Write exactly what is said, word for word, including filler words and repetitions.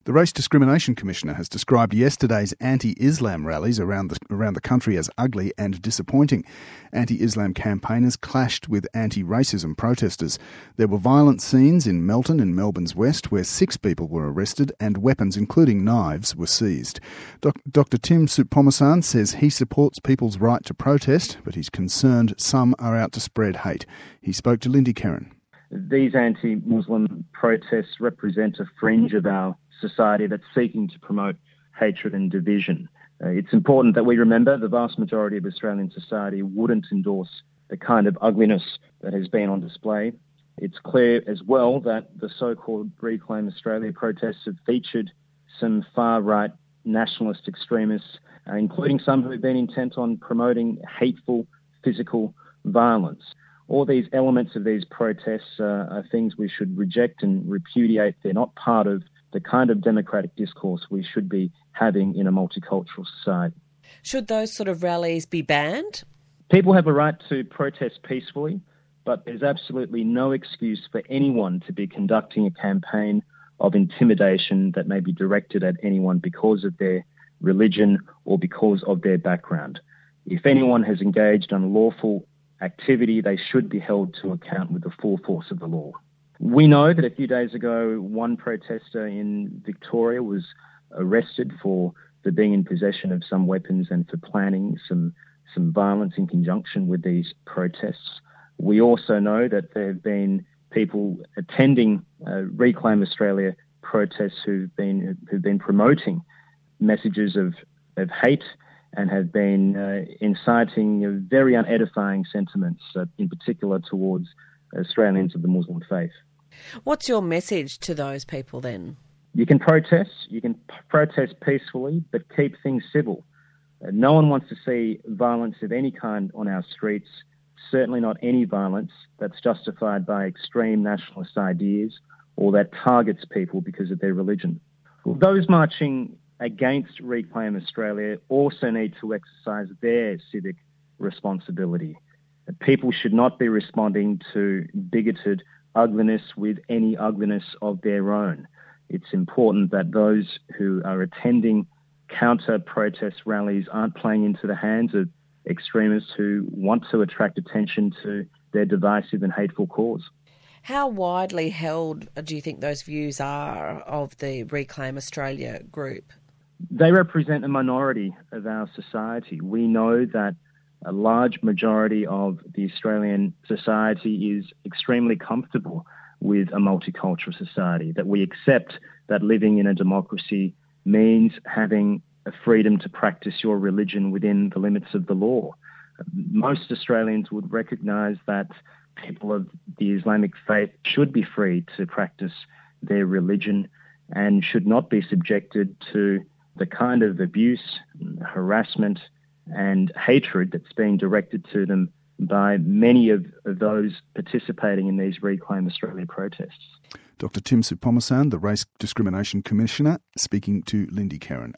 The Race Discrimination Commissioner has described yesterday's anti-Islam rallies around the, around the country as ugly and disappointing. Anti-Islam campaigners clashed with anti-racism protesters. There were violent scenes in Melton in Melbourne's west where six people were arrested and weapons, including knives, were seized. Doc- Doctor Tim Soutphommasane says he supports people's right to protest, but he's concerned some are out to spread hate. He spoke to Lindy Kerrin. These anti-Muslim protests represent a fringe of our society that's seeking to promote hatred and division. Uh, it's important that we remember the vast majority of Australian society wouldn't endorse the kind of ugliness that has been on display. It's clear as well that the so-called Reclaim Australia protests have featured some far-right nationalist extremists, uh, including some who have been intent on promoting hateful physical violence. All these elements of these protests uh, are things we should reject and repudiate. They're not part of the kind of democratic discourse we should be having in a multicultural society. Should those sort of rallies be banned? People have a right to protest peacefully, but there's absolutely no excuse for anyone to be conducting a campaign of intimidation that may be directed at anyone because of their religion or because of their background. If anyone has engaged in lawful activity, they should be held to account with the full force of the law. We know that a few days ago, one protester in Victoria was arrested for, for being in possession of some weapons and for planning some, some violence in conjunction with these protests. We also know that there have been people attending uh, Reclaim Australia protests who've been, who've been promoting messages of, of hate and have been uh, inciting uh, very unedifying sentiments, uh, in particular towards Australians of the Muslim faith. What's your message to those people then? You can protest, you can p- protest peacefully, but keep things civil. Uh, no one wants to see violence of any kind on our streets, certainly not any violence that's justified by extreme nationalist ideas or that targets people because of their religion. Well, those marching against Reclaim Australia also need to exercise their civic responsibility. People should not be responding to bigoted ugliness with any ugliness of their own. It's important that those who are attending counter-protest rallies aren't playing into the hands of extremists who want to attract attention to their divisive and hateful cause. How widely held do you think those views are of the Reclaim Australia group? They represent a minority of our society. We know that a large majority of the Australian society is extremely comfortable with a multicultural society, that we accept that living in a democracy means having a freedom to practice your religion within the limits of the law. Most Australians would recognise that people of the Islamic faith should be free to practice their religion and should not be subjected to the kind of abuse, harassment and hatred that's being directed to them by many of, of those participating in these Reclaim Australia protests. Doctor Tim Soutphommasane, the Race Discrimination Commissioner, speaking to Lindy Kerrin.